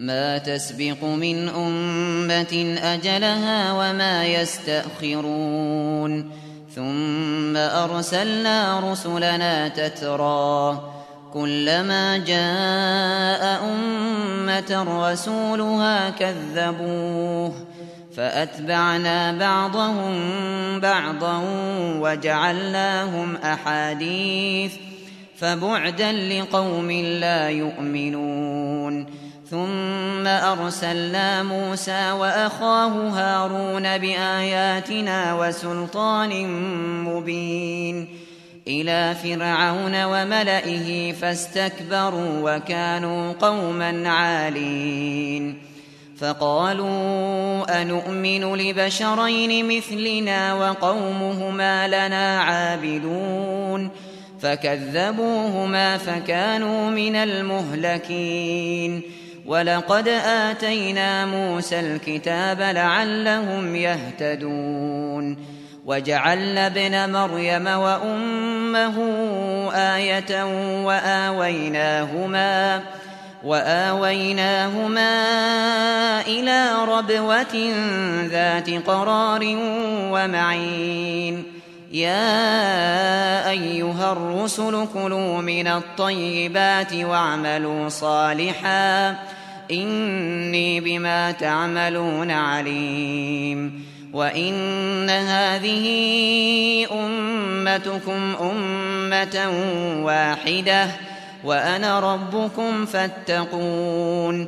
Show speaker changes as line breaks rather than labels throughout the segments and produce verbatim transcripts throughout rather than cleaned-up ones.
ما تسبق من أمة أجلها وما يستأخرون ثم أرسلنا رسلنا تترى كلما جاء أمة رسولها كذبوه فأتبعنا بعضهم بعضا وجعلناهم أحاديث فبعدا لقوم لا يؤمنون ثم أرسلنا موسى وأخاه هارون بآياتنا وسلطان مبين إلى فرعون وملئه فاستكبروا وكانوا قوما عالين فقالوا أنؤمن لبشرين مثلنا وقومهما لنا عابدون فكذبوهما فكانوا من المهلكين ولقد آتينا موسى الكتاب لعلهم يهتدون وجعلنا ابن مريم وأمه آية وآويناهما وآويناهما إلى ربوة ذات قرار ومعين يا أيها الرسل كلوا من الطيبات واعملوا صالحا إني بما تعملون عليم وإن هذه أمتكم أمة واحدة وأنا ربكم فاتقون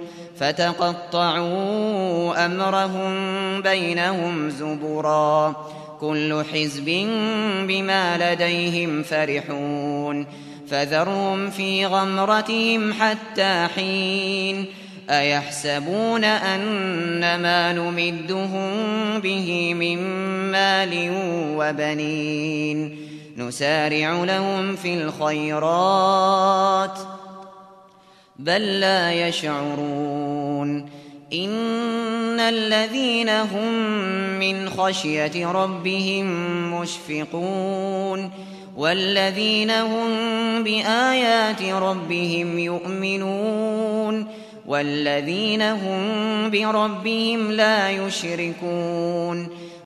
فتقطعوا أمرهم بينهم زبرا كل حزب بما لديهم فرحون فذرهم في غمرتهم حتى حين أيحسبون أنما نمدهم به من مال وبنين نسارع لهم في الخيرات بل لا يشعرون إن الذين هم من خشية ربهم مشفقون والذين هم بآيات ربهم يؤمنون والذين هم بربهم لا يشركون